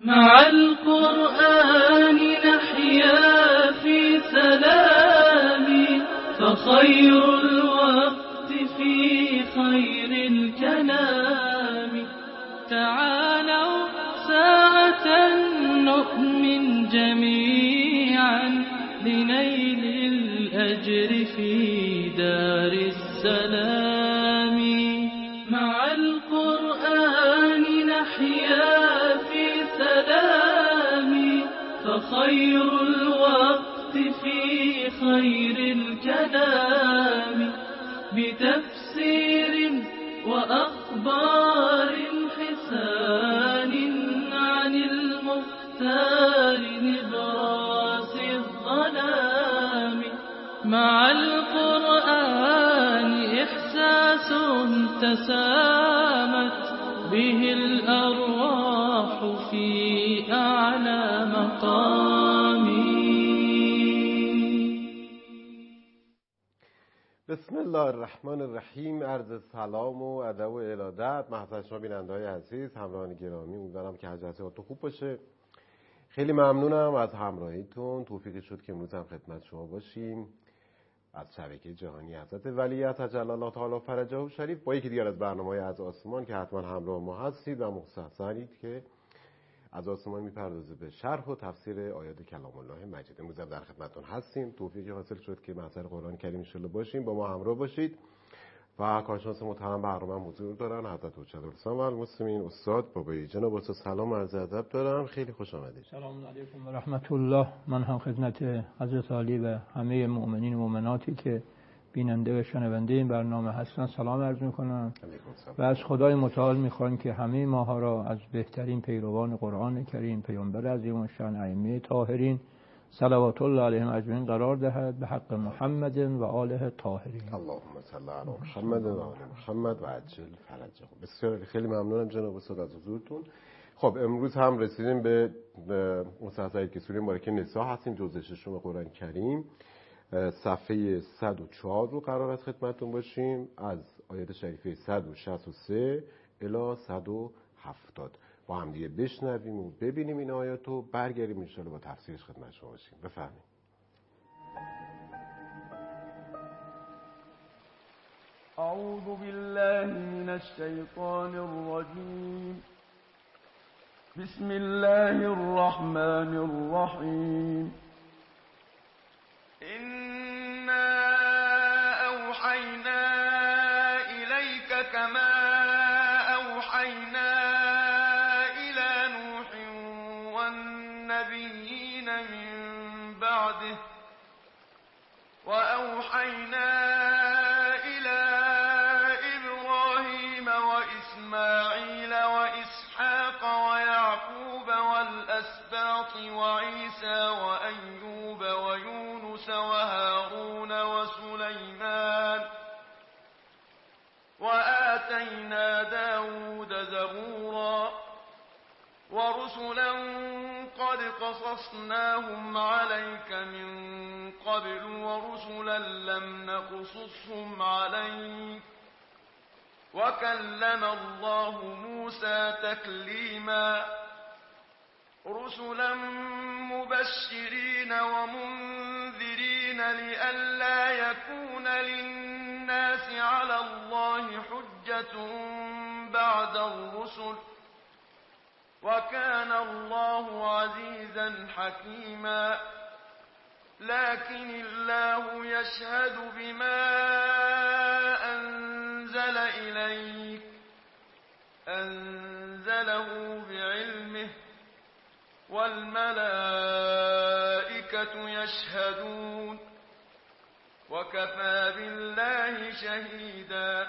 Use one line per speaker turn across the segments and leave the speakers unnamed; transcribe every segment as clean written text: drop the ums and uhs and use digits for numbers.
مع القرآن نحيا في سلام، فخير الوقت في خير الكلام. تعالوا ساعة نؤمن جميعا لنيل الأجر في دار السلام. مع القرآن نحيا في سلام، فخير الوقت في خير الكلام. بتفسير وأخبار حسان عن المختار نبراس الظلام. مع القرآن إحساس تسامت به الأرواح في أعلى مقام.
بسم الله الرحمن الرحیم. عرض سلام و ادب و ارادت محضر شما بیننده‌های عزیز، همراهان گرامی. امیدوارم که حالتون خوب باشه. خیلی ممنونم از همراهیتون. توفیقی شد که امروز هم خدمت شما باشیم از شبکه جهانی حضرت ولی عجل الله تعالی فرجه شریف با یکی دیگر از برنامه‌های از آسمان که حتما همراه ما هستید و مختصرید که از آسمان میپردازه به شرح و تفسیر آیات کلام الله مجید. امروز هم در خدمتتون هستیم. توفیقی حاصل شد که محضر قرآن کریم ان شاءالله باشیم، با ما همراه باشید. و کارشناس محترم برنامه حضور دارن حضرت حجت الاسلام و المسلمین استاد بابایی. جناب استاد سلام و عرض ادب دارم، خیلی خوش آمدید.
سلام علیکم و رحمت الله. من هم خدمت حضرت عالی و همه مؤمنین و مؤمناتی که بیننده و شنونده این برنامه هستن سلام عرض میکنم و از خدای متعال میخوایم که همه ماها را از بهترین پیروان قرآن کریم، پیامبر عظیم الشأن، ائمه طاهرین صلوات الله علیهم اجمعین قرار دهد به حق محمد و آله طاهرین.
اللهم صل علی محمد و آل محمد و عجل فرجهم. بسیار خیلی ممنونم جناب استاد از حضورتون. خب امروز هم رسیدیم به مسلسلی که سوره مبارکه نساء هستیم، جزء ششم قرآن کریم. صفحه 104 رو قرار است خدمتتون باشیم، از آیات شریفه 163 الی 170 با هم دیگه بشنویم و ببینیم این آیات رو، برگردیم ان شاءالله با تفسیرش خدمت شما باشیم. بفرمایید.
اعوذ بالله من الشیطان الرجیم. بسم الله الرحمن الرحیم. إنا أوحينا إليك كما أوحينا إلى نوح والنبيين من بعده وأوحينا إلى إبراهيم وإسماعيل وإسحاق ويعقوب والأسباط وعيسى وأيوب ويونس وهارون وسليمان وآتينا داود زبورا ورسلا قد قصصناهم عليك من قبل ورسلا لم نقصصهم عليك وكلم الله موسى تكليما. رسلا مبشرين ومنذرين لئلا يكون للناس على الله حجة بعد الرسل وكان الله عزيزا حكيما. لكن الله يشهد بما أنزل إليك أنزله بعلمه والملائكة يشهدون وكفى بالله شهيدا.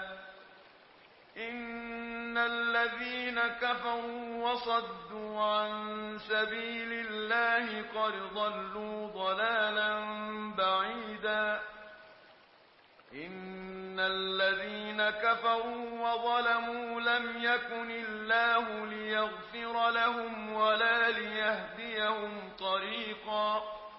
إن الذين كفروا وصدوا عن سبيل الله قد ضلوا ضلالا بعيدا. إن الذين كفروا وظلموا لم يكن الله ليغفر لهم ولا ليهديهم طريقا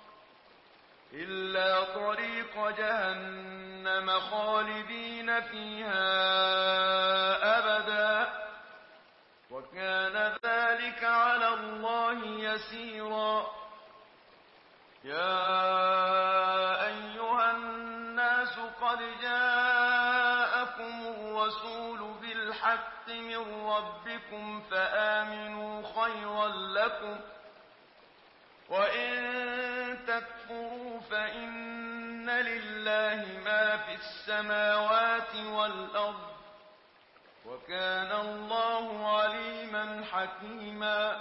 إلا طريق جهنم خالدين فيها أبدا وكان ذلك على الله يسيرا يا أيها الناس قد جاءكم الرسول بالحق من ربكم فآمنوا خيرا لكم وإن تكفروا فإن لله ما في السماوات والأرض وكان الله عليما حكيما.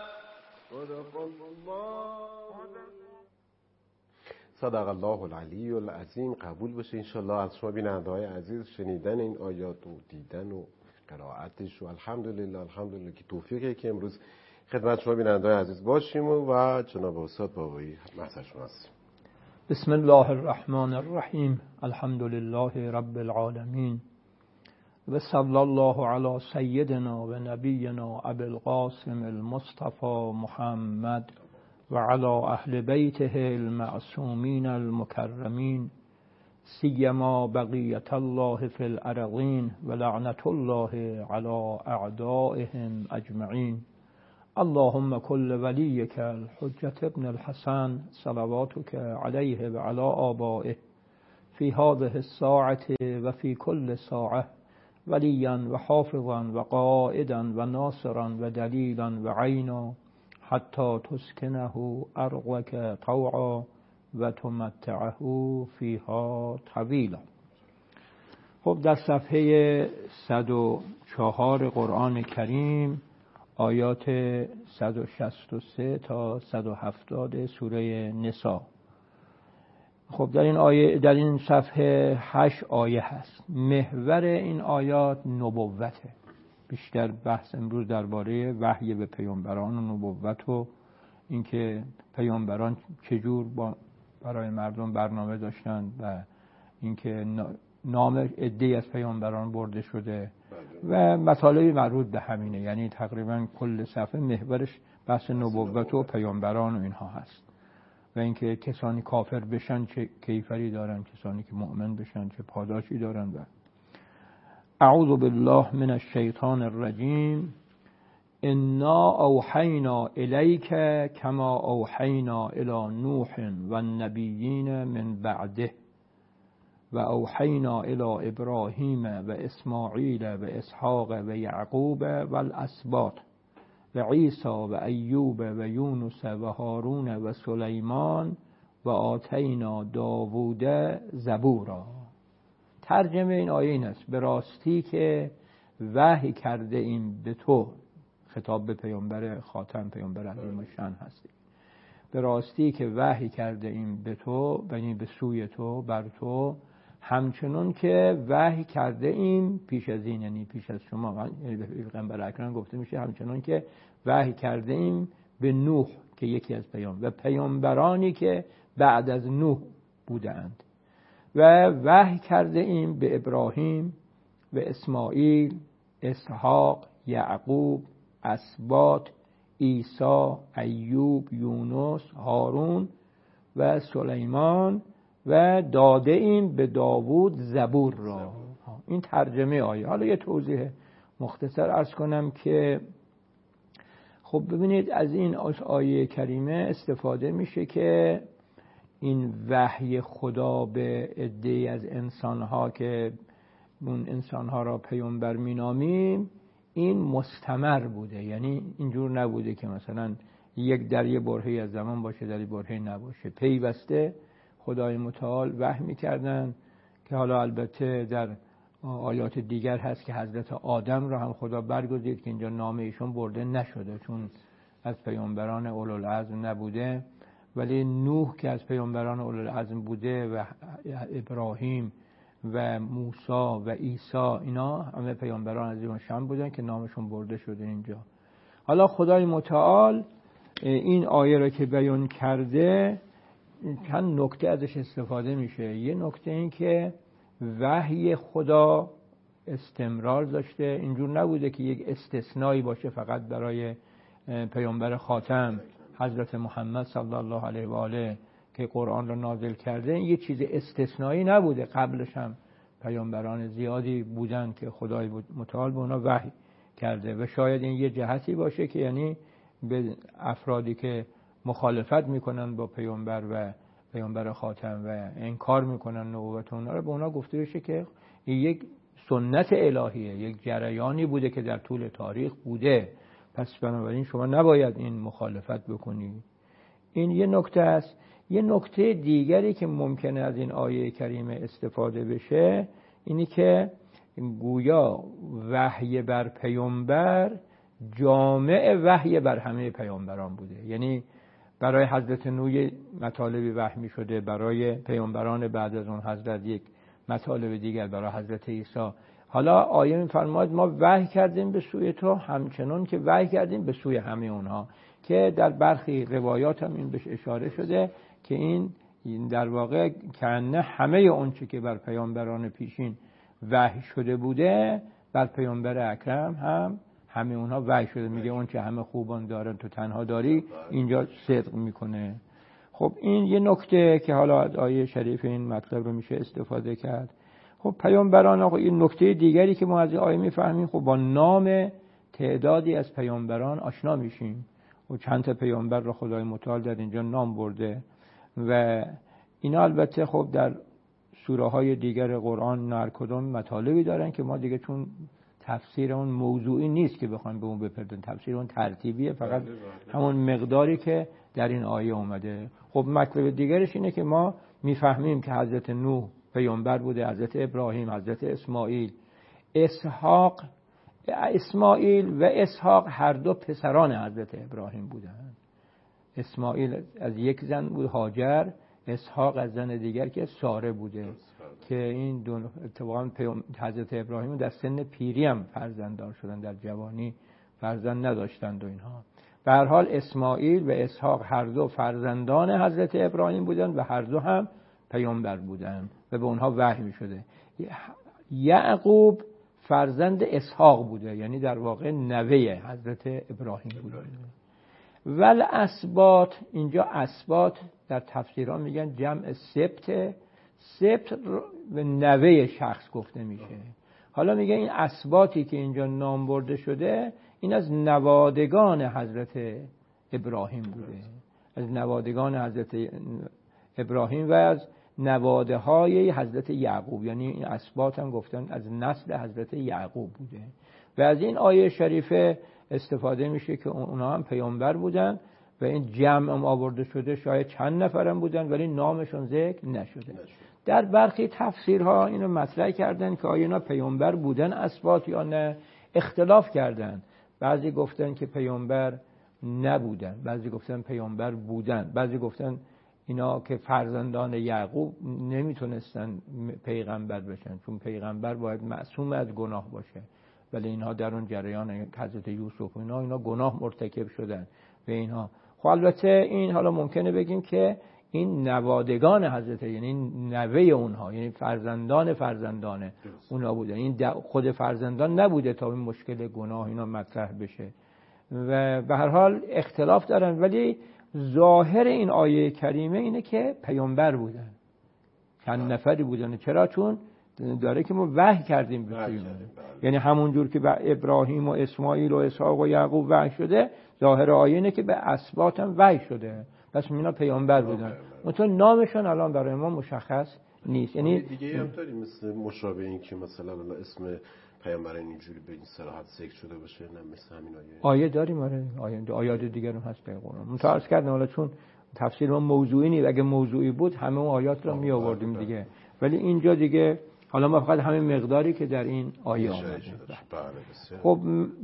صدق الله العلی العظیم. قبول باشه انشالله از شما بیننده‌های عزیز شنیدن این آیات و دیدن و قرائتش و الحمدلله که توفیقی که امروز خدمت شما بیننده‌های عزیز باشیم و جناب استاد بابایی محضر شما هستیم.
بسم الله الرحمن الرحیم. الحمد لله رب العالمین و صلی الله علی سیدنا و نبینا ابی القاسم المصطفى محمد و علی اهل بیته المعصومین المکرمین سیما بقیت الله فی الارضین و لعنت الله علی اعدائهم اجمعین. اللهم كل وليك الحجة ابن الحسن صلواتك عليه وعلى آبائه في هذه الساعة وفي كل ساعة وليا وحافظا وقائدا وناصرا ودليلا وعينا حتى تسكنه أرضك طوعا وتمتعه فيها طويلا. خب در صفحه 104 قرآن کریم آیات 163 تا 170 سوره نساء. خب در این صفحه 8 آیه هست. محور این آیات نبوته. بیشتر بحث امروز درباره وحی به پیامبران و نبوت و اینکه پیامبران چجور برای مردم برنامه داشتند و اینکه نام عده‌ای از پیامبران برده شده و مطالبی مربوط به همینه. یعنی تقریبا کل صفحه محورش بحث نبوت و پیامبران و اینها هست و اینکه کسانی کافر بشن چه کیفری دارن، کسانی که مؤمن بشن چه پاداشی دارن. و اعوذ بالله من الشیطان الرجیم. انا اوحینا الیک کما اوحینا الی نوح و النبیین من بعده و اوحینا الی ابراهیم و اسماعیل و اسحاق و یعقوب و الاسباط و عیسی و ایوب و یونس و هارون و سلیمان و آتینا داوود زبورا. ترجمه این آیه این است: به راستی که وحی کرده ایم به تو، خطاب به پیامبر خاتم، پیامبر عظیم الشأن هستی، به راستی که وحی کرده ایم به تو، یعنی به سوی تو، بر تو، همچنان که وحی کرده ایم پیش از این، یعنی پیش از شما، یعنی به پیغمبر اکرم گفته میشه همچنان که وحی کرده ایم به نوح که یکی از و پیامبرانی که بعد از نوح بودند، و وحی کرده ایم به ابراهیم و اسماعیل، اسحاق، یعقوب، اسباط، عیسی، ایوب، یونس، هارون و سلیمان و داده ایم به داوود زبور را. این ترجمه آیه. حالا یه توضیح مختصر عرض کنم که خب ببینید از این آیه کریمه استفاده میشه که این وحی خدا به عده‌ای از انسانها که اون انسانها را پیامبر مینامیم این مستمر بوده. یعنی اینجور نبوده که مثلا یک در یه برهه‌ای از زمان باشه در یه برهه‌ای نباشه. پیوسته خدای متعال وحی می‌کردن که حالا البته در آیات دیگر هست که حضرت آدم را هم خدا برگزید که اینجا نام ایشون برده نشده چون از پیامبران اولوالعزم نبوده، ولی نوح که از پیامبران اولوالعزم بوده و ابراهیم و موسی و عیسی اینا همه پیامبران عظیم الشأن بودن که نامشون برده شده اینجا. حالا خدای متعال این آیه را که بیان کرده چند نکته ازش استفاده میشه. یه نکته این که وحی خدا استمرار داشته، اینجور نبوده که یک استثنایی باشه فقط برای پیامبر خاتم حضرت محمد صلی الله علیه و آله که قرآن را نازل کرده. این یه چیز استثنایی نبوده، قبلش هم پیامبران زیادی بودن که خدای متعال به اونا وحی کرده و شاید این یه جهتی باشه که یعنی به افرادی که مخالفت میکنن با پیامبر و پیامبر خاتم و انکار میکنن نبوت اونا رو، به اونا گفته بشه که این یک سنت الهیه، یک جریانی بوده که در طول تاریخ بوده، پس بنابراین شما نباید این مخالفت بکنید. این یه نکته است. یه نکته دیگری که ممکنه از این آیه کریمه استفاده بشه اینی که گویا وحی بر پیامبر جامع وحی بر همه پیامبران بوده. یعنی برای حضرت نوح مطالبی وحی شده، برای پیامبران بعد از اون حضرت یک مطالب دیگر، برای حضرت عیسی. حالا آیه می‌فرماید ما وحی کردیم به سوی تو همچنان که وحی کردیم به سوی همه اونها، که در برخی روایات هم این بهش اشاره شده که این در واقع کنه همه اون چی که بر پیامبران پیشین وحی شده بوده بر پیامبر اکرم هم همه اونها وحی شده. میگه اون چه همه خوبان دارن تو تنها داری، اینجا صدق میکنه. خب این یه نکته که حالا از آیه شریف این مطلب رو میشه استفاده کرد. خب پیامبران، آقا این نکته دیگری که ما از این آیه میفهمیم، خب با نام تعدادی از پیامبران آشنا میشیم و چند تا پیامبر رو خدای متعال در اینجا نام برده و اینا البته خب در سوره های دیگر قرآن هر کدوم مطالبی دارن که ما دیگه چون تفسیر اون موضوعی نیست که بخوایم به اون بپردازیم، تفسیر اون ترتیبیه، فقط همون مقداری که در این آیه اومده. خب مطلب دیگرش اینه که ما میفهمیم که حضرت نوح پیامبر بوده، حضرت ابراهیم، حضرت اسماعیل و اسحاق هر دو پسران حضرت ابراهیم بودند. اسماعیل از یک زن بود هاجر، اسحاق از زن دیگر که ساره بوده که این دو اتفاقا حضرت ابراهیم در سن پیری هم فرزنددار شدن، در جوانی فرزند نداشتند و اینها. به هر حال اسماعیل و اسحاق هر دو فرزندان حضرت ابراهیم بودند و هر دو هم پیامبر بودند و به اونها وحی می شده. یعقوب فرزند اسحاق بوده، یعنی در واقع نوه حضرت ابراهیم بوده. ول اسباط، اینجا اسباط در تفسیرها میگن جمع سبت به نوه شخص گفته میشه. حالا میگه این اسباطی که اینجا نام برده شده این از نوادگان حضرت ابراهیم بوده، از نوادگان حضرت ابراهیم و از نواده های حضرت یعقوب، یعنی این اسباط هم گفتن از نسل حضرت یعقوب بوده. و از این آیه شریفه استفاده میشه که اونا هم پیامبر بودن و این جمع هم آورده شده، شاید چند نفرم بودن ولی نامشون ذکر نشده. در برخی تفسیرها اینو مطرح کردن که آیا اینا پیامبر بودن اسباط یا نه، اختلاف کردن. بعضی گفتن که پیامبر نبودن، بعضی گفتن پیامبر بودن، بعضی گفتن اینا که فرزندان یعقوب نمیتونستن پیغمبر بشن چون پیغمبر باید معصوم از گناه باشه، ولی اینها در اون جریان حضرت یوسف اینا گناه مرتکب شدن و اینها. خب البته این حالا ممکنه بگیم که این نوادگان حضرت، یعنی نوه اونها، یعنی فرزندان اونها بودن، این خود فرزندان نبوده تا این مشکل گناه اینا مطرح بشه. و به هر حال اختلاف دارن، ولی ظاهر این آیه کریمه اینه که پیامبر بودن، چند نفری بودن. چرا؟ چون داره که ما وحی کردیم به پیامبر، یعنی همون جور که به ابراهیم و اسماعیل و اسحاق و یعقوب وحی شده، ظاهر آیه اینه که به اسباط هم وحی شده، پس اینا پیامبر بودن. مثلا نامشون الان برای ما مشخص نیست. یعنی
دیگه هم داریم مثل مشابه این که مثلا اسم پیامبر اینجوری به این صراحت ذکر شده باشه، نه مثل همین
آیه داریم. آیات دیگر هم هست در قرآن. متأسف کردم حالا چون تفسیر ما موضوعی نیست، اگه موضوعی بود همه اون آیات رو می آوردیم دیگه، ولی اینجا دیگه حالا ما فقط همین مقداری که در این آیه آمده. خب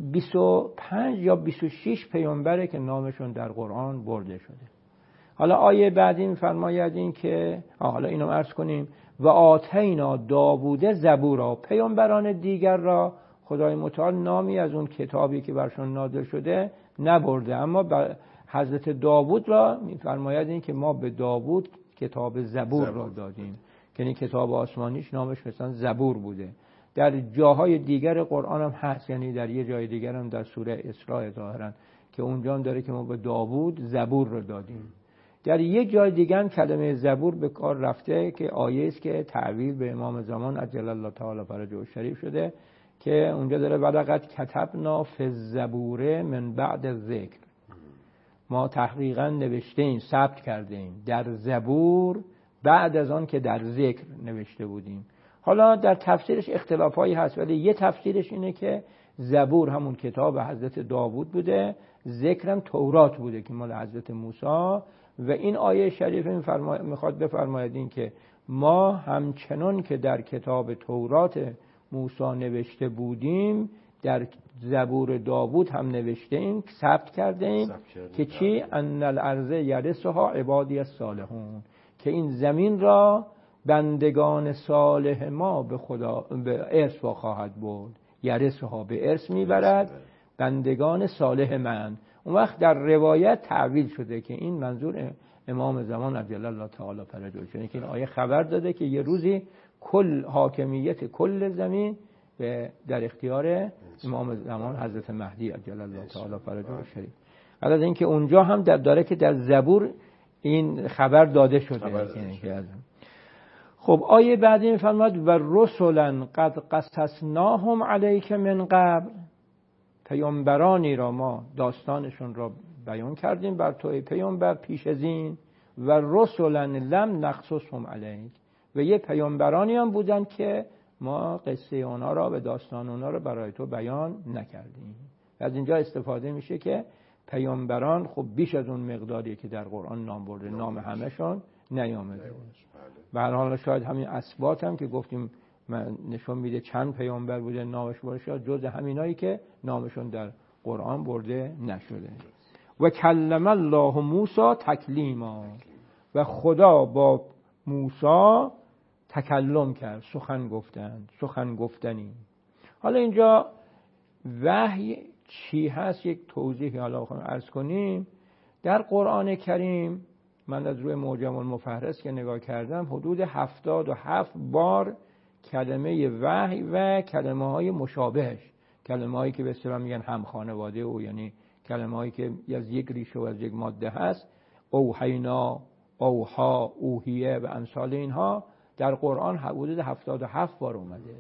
25 یا 26 پیامبره که نامشون در قرآن برده شده. حالا آیه بعدی می‌فرماید این که حالا اینو عرض کنیم و آتینا داوود زبورا، پیامبران دیگر را خدای متعال نامی از اون کتابی که برشون نازل شده نبرده، اما حضرت داوود را می‌فرماید این که ما به داوود کتاب زبور را دادیم، که این کتاب آسمانیش نامش مثلا زبور بوده. در جاهای دیگر قرآن هم هست، یعنی در یه جای دیگر هم در سوره اسراء ظاهرا که اونجا هم داره که ما به داوود زبور را دادیم. در یک جای دیگه هم کلمه زبور به کار رفته که آیه است که تعویل به امام زمان عجل الله تعالی فرجه شریف شده که اونجا داره ولقد کتبنا فی الزبور من بعد الذکر، ما تحقیقا نوشته ایم، ثبت کرده ایم در زبور بعد از آن که در ذکر نوشته بودیم. حالا در تفسیرش اختلافایی هست، ولی یه تفسیرش اینه که زبور همون کتاب حضرت داوود بوده، ذکرم تورات بوده که مال حضرت موسی. و این آیه شریفه میخواد بفرماید این که ما همچنان که در کتاب تورات موسی نوشته بودیم در زبور داوود هم نوشته ایم، ثبت کرده ایم که چی؟ ان الارض یرثها عبادی الصالحون، که این زمین را بندگان صالح ما به خدا به ارث خواهد برد. یرثها به ارث میبرد بندگان صالح من. اون وقت در روایت تعویل شده که این منظور امام زمان عجل الله تعالی فرجه، چون که این آیه خبر داده که یه روزی کل حاکمیت کل زمین در اختیار امام زمان حضرت مهدی عجل الله تعالی فرجه شریف. البته اینکه اونجا هم داره که در زبور این خبر داده شده. خب آیه بعدی میفرماد و رسلا قد قصصناهم علیک من قبل، پیامبرانی را ما داستانشون را بیان کردیم بر تو پیامبر پیش از این. و رسلا لم نقصصهم علیک، و یه پیامبرانی هم بودن که ما قصه اونا را و داستان اونا را برای تو بیان نکردیم. از اینجا استفاده میشه که پیامبران خب بیش از اون مقداری که در قرآن نام برده نام همشون نیامده. به هر حال شاید همین اثبات هم که گفتیم نشون میده چند پیامبر بوده نامش برده شد جز همینایی که نامشون در قرآن برده نشده. و کلم الله موسی تکلیما، و خدا با موسی تکلم کرد، سخن گفتنی. حالا اینجا وحی چی هست یک توضیحی حالا عرض کنیم. در قرآن کریم من از روی معجم المفهرس که نگاه کردم حدود 77 بار کلمه وحی و کلمه های مشابهش، کلمه هایی که به اصطلاح میگن هم خانواده او، یعنی کلمه هایی که از یک ریشه و از یک ماده هست، اوحینا، اوحا، اوحیه و امثال اینها در قرآن حدود 77 بار اومده.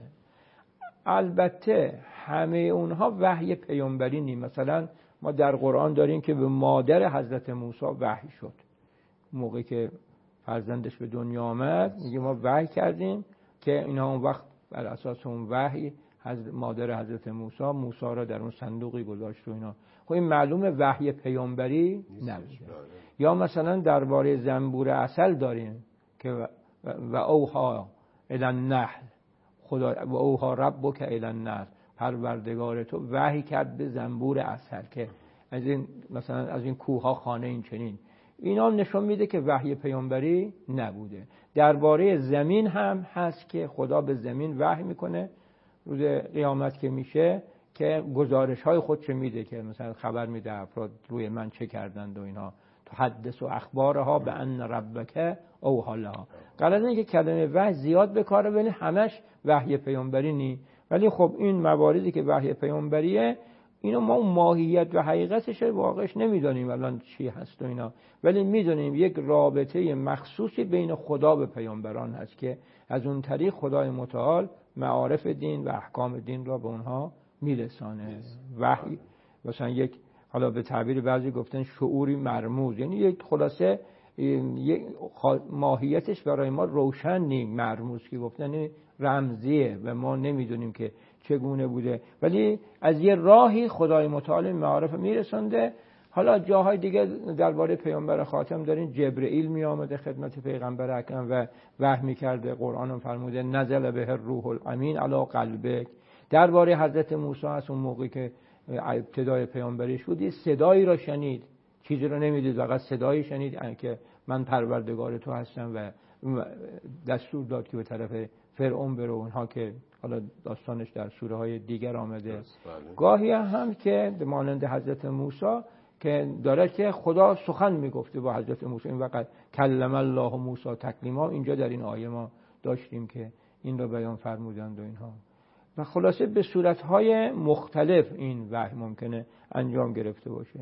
البته همه اونها وحی پیامبری نیست. مثلا ما در قرآن داریم که به مادر حضرت موسی وحی شد، موقعی که فرزندش به دنیا آمد میگه ما وحی کردیم که اینها اون وقت بر اساس اون وحی مادر حضرت موسی را در اون صندوقی گذاشت و اینا. خب این معلومه وحی پیامبری نبوده. یا مثلا درباره زنبور عسل داریم که و اوحا الی النحل، خدا و اوحا ربک الی النحل، پروردگار تو وحی کرد به زنبور عسل که از این مثلا از این کوه‌ها خانه این چنین. اینا نشون میده که وحی پیامبری نبوده. درباره زمین هم هست که خدا به زمین وحی میکنه روز قیامت که میشه که گزارش های خودش میده که مثلا خبر میده افراد روی من چه کردند و اینا. تحدث و اخبارها به ان ربک اوحی لها. غلط اینه که کلمه وحی زیاد به کار ببریم، همش وحی پیامبری نی. ولی خب این مواردی که وحی پیامبریه اینا ما اون ماهیت و حقیقتش واقعش نمیدونیم الان چی هست و اینا، ولی میدونیم یک رابطه مخصوصی بین خدا و پیامبران هست که از اون طریق خدای متعال معارف دین و احکام دین را به اونها میرسانه. وحی مثلا یک، حالا به تعبیر بعضی گفتن شعوری مرموز، یعنی یک خلاصه یک ماهیتش برای ما روشن نی، مرموز که گفتن رمزیه و ما نمیدونیم که چگونه بوده، ولی از یه راهی خدای متعال معارف میرسونده. حالا جاهای دیگه درباره پیامبر خاتم دارین جبرئیل می آمده خدمت پیغمبر اکرم و وحی می‌کرده. قرآن هم فرموده نزل به الروح الامین علی قلبک. درباره حضرت موسی از اون موقعی که ابتدای پیامبریش بودی صدایی را شنید، چیزی رو نمیدید، فقط صدایی شنید که من پروردگار تو هستم و دستور داد که به طرف فرعون بره. اونها که حالا داستانش در سوره های دیگر آمده. گاهی هم که مانند حضرت موسی که داره که خدا سخن میگفته با حضرت موسی، این وقت کلم الله موسی تکلیما، اینجا در این آیه ما داشتیم که این رو بیان فرمودند و اینها. و خلاصه به صورتهای مختلف این وحی ممکنه انجام گرفته باشه.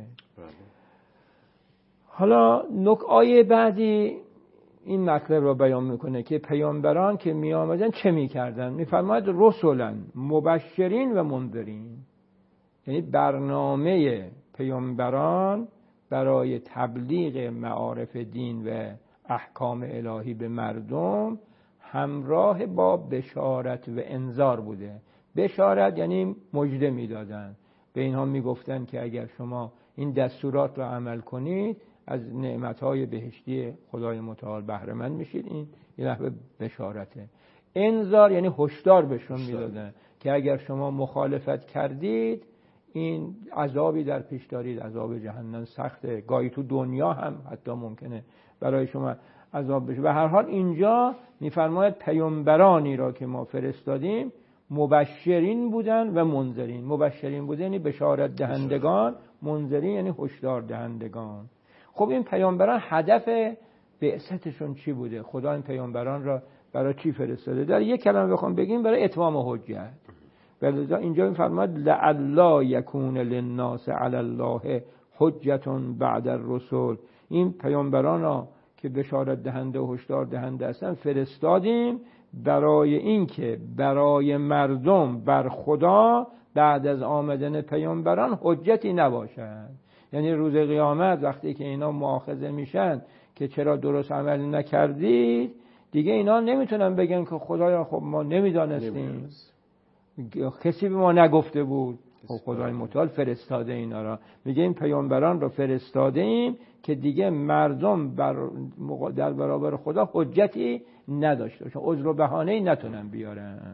حالا آیه بعدی این مطلب رو بیان میکنه که پیامبران که می آمدن چه میکردن. میفرماید رسولا مبشرین و منذرین، یعنی برنامه پیامبران برای تبلیغ معارف دین و احکام الهی به مردم همراه با بشارت و انذار بوده. بشارت یعنی مژده میدادن، به اینها میگفتن که اگر شما این دستورات را عمل کنید از نعمتهای بهشتی خدای متعال بهره مند میشید. این یه نحوه بشارته. انذار یعنی هشدار بهشون میدادن که اگر شما مخالفت کردید این عذابی در پیش دارید، عذاب جهنم سخته، گاهی تو دنیا هم حتی ممکنه برای شما عذاب بشه. و هر حال اینجا میفرماید پیامبرانی را که ما فرستادیم مبشرین بودن و منذرین. مبشرین بودن یعنی بشارت دهندگان، منذرین یعنی هشدار دهندگان. خب این پیامبران هدف بعثتشون چی بوده؟ خدا این پیامبران را برای چی فرستاده؟ در یک کلمه بخوام بگیم برای اتمام حجت. ولذا اینجا می‌فرماید لعلا یکون للناس علی الله حجة بعد الرسل. این پیامبران را که بشارت دهنده و هشدار دهنده هستن فرستادیم برای اینکه برای مردم بر خدا بعد از آمدن پیامبران حجتی نباشد. یعنی روز قیامت وقتی که اینا مؤاخذه میشن که چرا درست عمل نکردید، دیگه اینا نمیتونن بگن که خدایا خب ما نمیدانستیم، کسی به ما نگفته بود. خب خدای متعال فرستاده اینا را. میگه این پیامبران را فرستاده ایم که دیگه مردم در برابر خدا حجتی نداشته باشن، عذر و بهانه‌ای نتونن بیارن.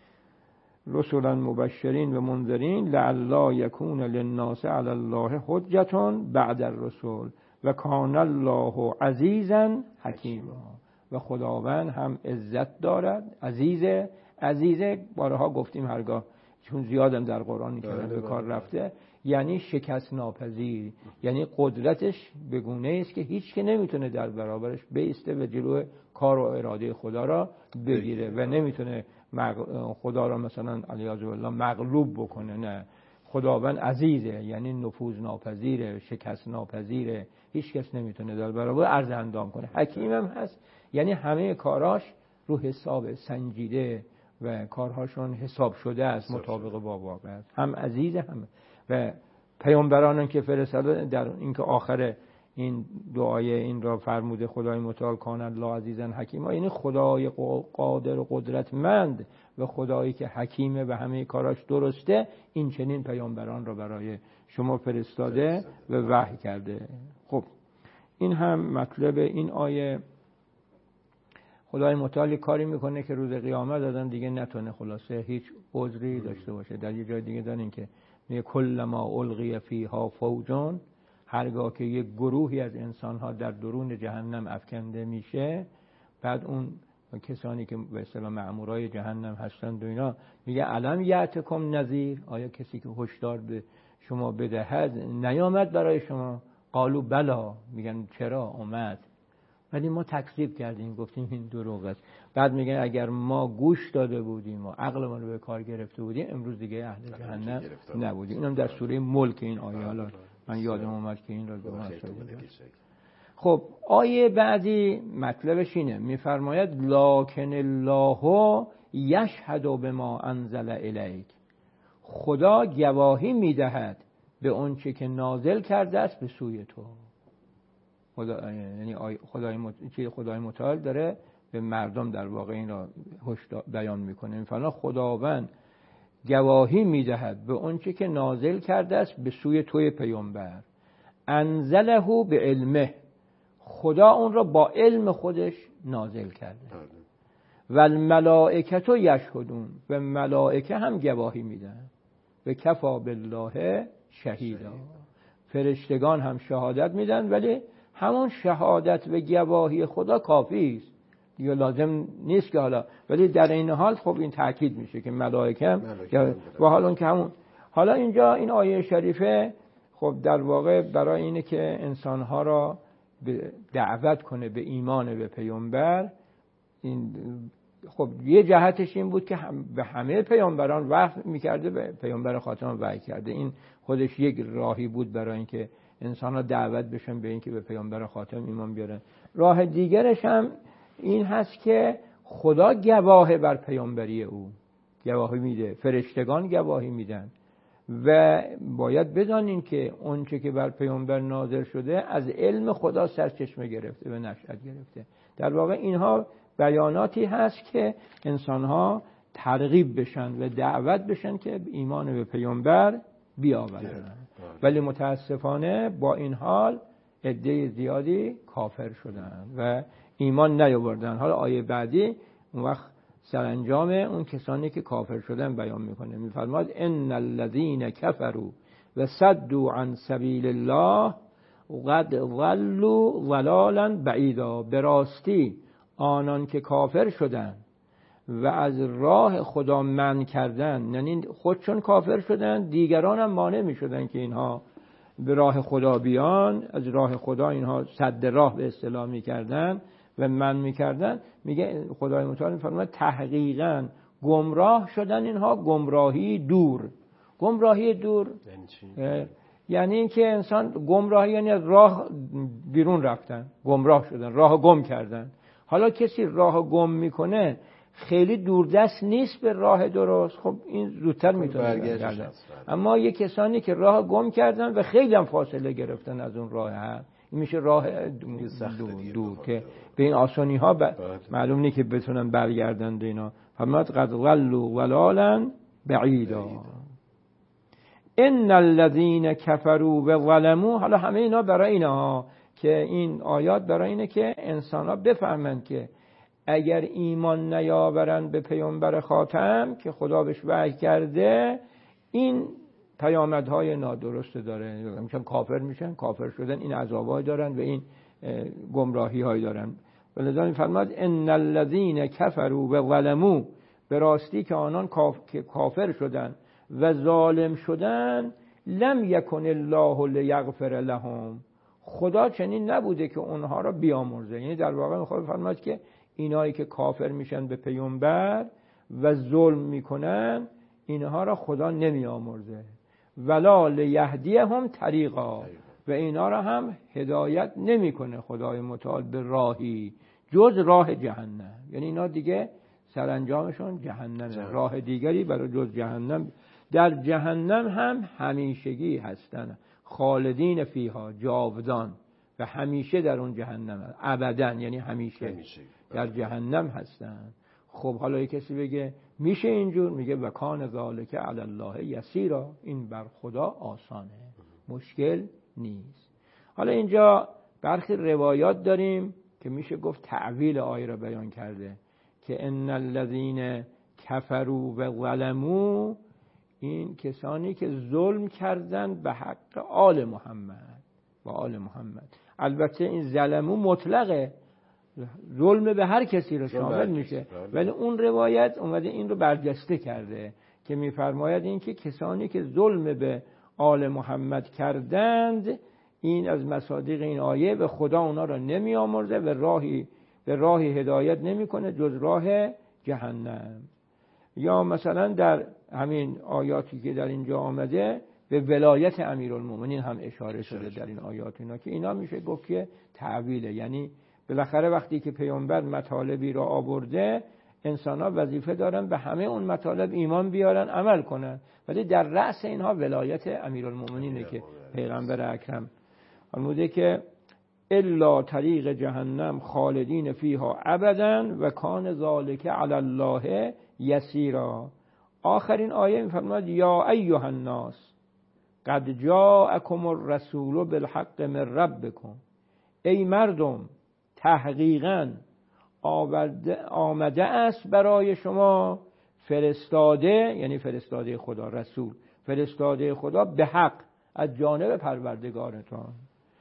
رسولا مبشرین و منذرین لعلا یکون للناس علی الله حجة بعد الرسل و کان الله عزیزا حکیما. و خداوند هم عزت دارد، عزیزه بارها گفتیم هرگاه چون زیادم در قرآن که به کار رفته، یعنی شکست ناپذیر، یعنی قدرتش به گونه است که هیچ که نمیتونه در برابرش بایسته و جلوی کار و اراده خدا را بگیره و نمیتونه خدا را مثلا علیاذ بالله مغلوب بکنه. نه، خداوند عزیزه یعنی نفوذ ناپذیره، شکست ناپذیره، هیچ کس نمیتونه در برابر عرض اندام کنه. حکیم هم هست یعنی همه کاراش رو حساب سنجیده و کارهاشون حساب شده است، مطابق با واقع است. هم عزیز هم و پیامبرانان که فرستاده در اینکه آخر این دعای این را فرموده خدای متعال کان الله عزیزا حکیما، یعنی خدای قادر و قدرتمند و خدایی که حکیمه و همه کاراش درسته این چنین پیامبران را برای شما فرستاده و وحی کرده. خب این هم مطلب این آیه. خدای متعال کاری میکنه که روز قیامت آدم دیگه نتونه خلاصه هیچ عذری داشته باشه. در یه جای دیگه دارین که میگه کلما القی فیها فوج، هرگاه که یک گروهی از انسانها در درون جهنم افکنده میشه، بعد اون کسانی که به اصطلاح مأمورای جهنم هستند و اینا میگه الم یأتکم نذیر، آیا کسی که هشدار به شما بدهد نیامد برای شما؟ قالوا بلا، میگن چرا اومد، ولی ما تکذیب کردیم، گفتیم این دروغ است. بعد میگن اگر ما گوش داده بودیم و عقلمون رو به کار گرفته بودیم امروز دیگه اهل جهنم نبودیم. اینم در سوره ملک این آیه، حالا من یادم اومد که این رو بگم. خب آیه بعدی مطلبش اینه، میفرماید لکن الله یشهد بما انزل الیک، خدا گواهی میدهد به اون چه که نازل کرده است به سوی تو. یعنی خدای متعال داره به مردم در واقع این را بیان میکنه. میفرماید خداوند گواهی میدهد به اون چه که نازل کرده است به سوی توی پیامبر، انزله به علمه، خدا اون را با علم خودش نازل کرده. و الملائکه یشهدون، و ملائکه هم گواهی میدن. و کفا بالله شهیدا، فرشتگان هم شهادت میدن، ولی همون شهادت و گواهی خدا کافی است دیگه، لازم نیست که حالا، ولی در این حال خب این تأکید میشه که ملائکه هم و حالا که همون. حالا اینجا این آیه شریفه خب در واقع برای اینه که انسانها را دعوت کنه به ایمان به پیامبر. این خب یه جهتش این بود که به همه پیامبران وحی میکرده، به پیامبر خاتم وحی کرده. این خودش یک راهی بود برای اینکه انسان‌ها دعوت بشن به اینکه به پیامبر خاتم ایمان بیارن. راه دیگرش هم این هست که خدا گواه بر پیامبری او، گواهی میده، فرشتگان گواهی میدن و باید بدانین که اونچه که بر پیامبر نازل شده از علم خدا سرچشمه گرفته و نشأت گرفته. در واقع اینها بیاناتی هست که انسانها ترغیب بشن و دعوت بشن که ایمان به پیامبر بیاورن، ولی متاسفانه با این حال عده زیادی کافر شدن و ایمان نیاوردن. حالا آیه بعدی اون وقت سرانجام اون کسانی که کافر شدن بیان میکنه، میفرماد ان الذين كفروا وصدوا عن سبيل الله قد ضلوا ضلالا بعیدا. به راستی آنان که کافر شدن و از راه خدا منع کردن، یعنی خودشون کافر شدن، دیگران هم مانع میشدن که اینها به راه خدا بیان، از راه خدا اینها سد راه به اصطلاح میکردن و منع میکردن. میگه خدای متعال میفرماید تحقیقاً گمراه شدن اینها گمراهی دور. گمراهی دور یعنی این که انسان گمراهی یعنی از راه بیرون رفتن، گمراه شدن، راه گم کردن. حالا کسی راه گم میکنه خیلی دوردست نیست به راه درست، خب این زودتر میتونه برگرده. اما یه کسانی که راه گم کردن و خیلی هم فاصله گرفتن از اون راه هم، این میشه راه دور که به این آسانی ها معلوم نیست که بتونن برگردند. اینا فرمود قد ضلوا ضلالا بعیدا ان الذين كفروا وظلموا. حالا همه اینا برای اینها که این آیات برای اینه که انسان ها بفهمند که اگر ایمان نیاورند به پیامبر خاتم که خدا بهش وحی کرده، این پیامدهای نادرست داره، میشن کافر، میشن کافر شدن، این عذابای دارن و این گمراهی های دارن. ولذا میفرماد ان الذين كفروا وظلموا، به راستی که آنان کافر شدن و ظالم شدن، لم یکن الله لیغفر لهم، خدا چنین نبوده که اونها را بیامرزه. یعنی در واقع میخواد فرماید که اینایی که کافر میشن به پیامبر و ظلم میکنن، اینها را خدا نمیامرزه. ولا لیهدیهم طریقا، و اینا را هم هدایت نمیکنه خدای متعال به راهی جز راه جهنم. یعنی اینا دیگه سرانجامشون جهنمه، راه دیگری برای جز جهنم. در جهنم هم همیشگی هستن، خالدین فیها، جاودان، و همیشه در اون جهنم ابدا، یعنی همیشه در جهنم هستن. خب حالا یک کسی بگه میشه اینجور، میگه و کان ذالک علی الله یسیرا، این بر خدا آسانه، مشکل نیست. حالا اینجا برخی روایات داریم که میشه گفت تعویل آیه را بیان کرده که ان الذین کفروا و ظلموا، این کسانی که ظلم کردن به حق آل محمد و آل محمد. البته این ظلمو مطلقه، ظلم به هر کسی رو شامل میشه، ولی اون روایت اومده این رو برجسته کرده که میفرماید این که کسانی که ظلم به آل محمد کردند، این از مصادیق این آیه به خدا اونا رو نمیامرزه و به راهی هدایت نمیکنه جز راه جهنم. یا مثلا در همین آیاتی که در اینجا آمده به ولایت امیرالمومنین هم اشاره شده در این آیات، اینا که اینا میشه گفت که تعویله. یعنی بالاخره وقتی که پیامبر مطالبی را آورده، انسان‌ها وظیفه دارن به همه اون مطالب ایمان بیارن، عمل کنن، ولی در رأس اینها ولایت امیرالمومنینه که پیغمبر اکرم فرموده که الا طریق جهنم خالدین فیها ابدا و کان ذالک علی الله یسیرا. آخرین آیه میفرماید یا ایها الناس قد جاءکم الرسول بالحق من ربکم، ای مردم تحقیقاً آمده است برای شما فرستاده، یعنی فرستاده خدا، رسول فرستاده خدا به حق از جانب پروردگارتان.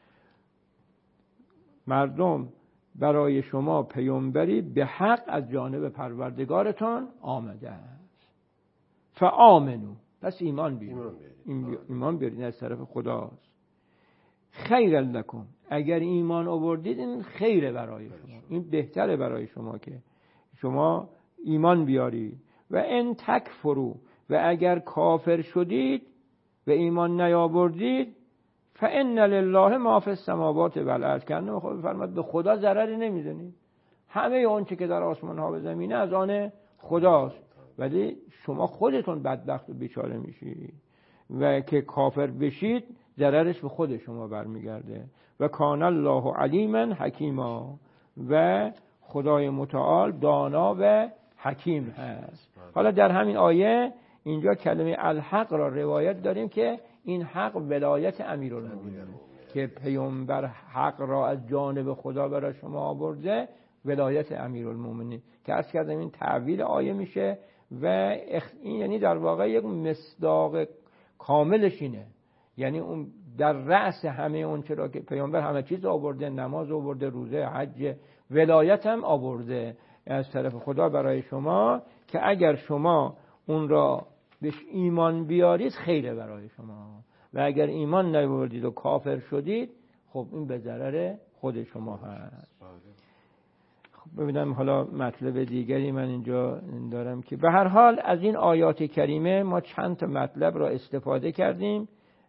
مردم برای شما پیامبری به حق از جانب پروردگارتان آمده است. فآمنو، پس ایمان بیارید، ایمان بیارید، از طرف خداست. خیر لکم، اگر ایمان آوردید این خیره برای شما، این بهتره برای شما که شما ایمان بیارید. و ان تکفروا، و اگر کافر شدید و ایمان نیاوردید، فان لله ما فی السماوات و الارض، که انه خود فرمود به خدا ضرری نمیزنید، همه اون چه که در آسمان ها و زمینه از آن خداست، ولی شما خودتون بدبخت و بیچاره میشید. و که کافر بشید ضررش به خود شما برمیگرده. و کان الله علیما حکیما، و خدای متعال دانا و حکیم هست. حالا در همین آیه اینجا کلمه الحق را روایت داریم که این حق ولایت امیرالمومنین که پیامبر حق را از جانب خدا برای شما آورده، ولایت امیرالمومنین که عرض کردم این تعویل آیه میشه و این یعنی در واقع یک مصداق کاملش اینه، یعنی اون در رأس همه اون چرا که پیامبر همه چیز آورده، نماز آورده، روزه، حج، ولایت هم آورده از طرف خدا برای شما که اگر شما اون را بهش ایمان بیارید خیره برای شما، و اگر ایمان نیاوردید و کافر شدید خب این به ضرر خود شما هست. خب ببینم حالا مطلب دیگری من اینجا دارم که به هر حال از این آیات کریمه ما چند تا مطلب را استفاده کردیم.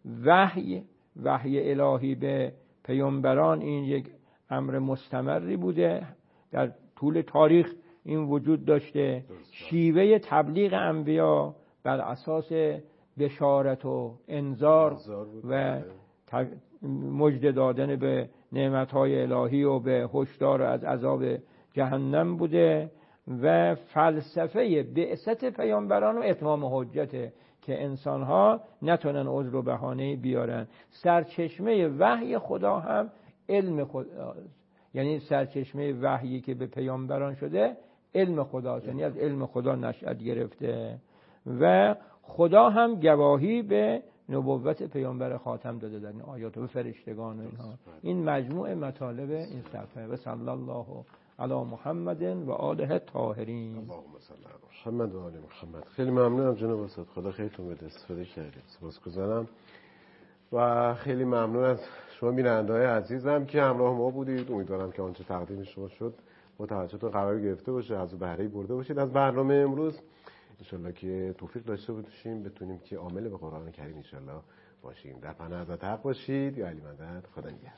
وحی الهی به پیامبران این یک امر مستمری بوده، در طول تاریخ این وجود داشته. شیوه تبلیغ انبیا بر اساس بشارت و انذار و مژده دادن به نعمت‌های الهی و به هشدار از عذاب جهنم بوده، و فلسفه بعثت پیامبران و اتمام حجت که انسان‌ها نتونن عذر و بهانه بیارن. سرچشمه وحی خدا هم علم خداست، یعنی سرچشمه وحیی که به پیامبران شده علم خداست، یعنی از علم خدا نشأت گرفته، و خدا هم گواهی به نبوت پیامبر خاتم داده در این آیات و فرشتگان و اینها. این مجموع مطالب این صفحه. و صلی الله علی محمد و آله الطاهرین.
اللهم صل علی محمد و آل محمد. خیلی ممنونم جناب استاد، خدا خیرتون بده، استفاده کردید، سپاسگزارم. و خیلی ممنون از شما بیننده‌های عزیزم که همراه ما بودید. امیدوارم که آنچه تقدیم شما شد با توجهتون قرار گرفته باشه، از بهره برده باشید از برنامه امروز. انشالله که توفیق داشته باشیم بتونیم که عامل به قرآن کریم انشالله باشیم. در پناه حضرت حق باشید. یا علی مدد. خدا نگهدار.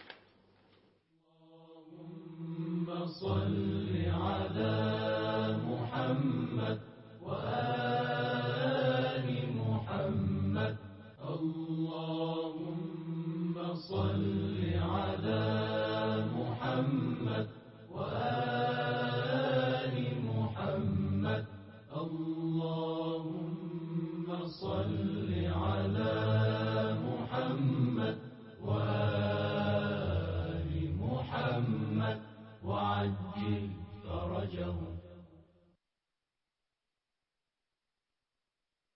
اللهم صل على محمد و